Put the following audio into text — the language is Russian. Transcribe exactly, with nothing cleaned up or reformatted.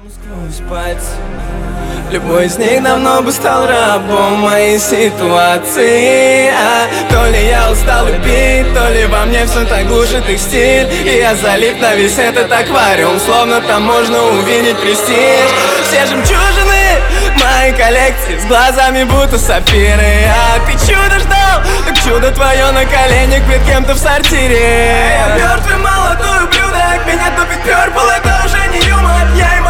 Сквозь пальцы. Любой из них давно бы стал рабом моей ситуации. А то ли я устал любить, то ли во мне все так глушит их стиль. И я залип на весь этот аквариум, словно там можно увидеть престиж. Все жемчужины моей коллекции, с глазами будто сапфиры. А ты чудо ждал, так чудо твое на коленях перед кем-то в сортире. Я мертвый молодой ублюдок, меня топит Purple, это уже не юмор. Я ему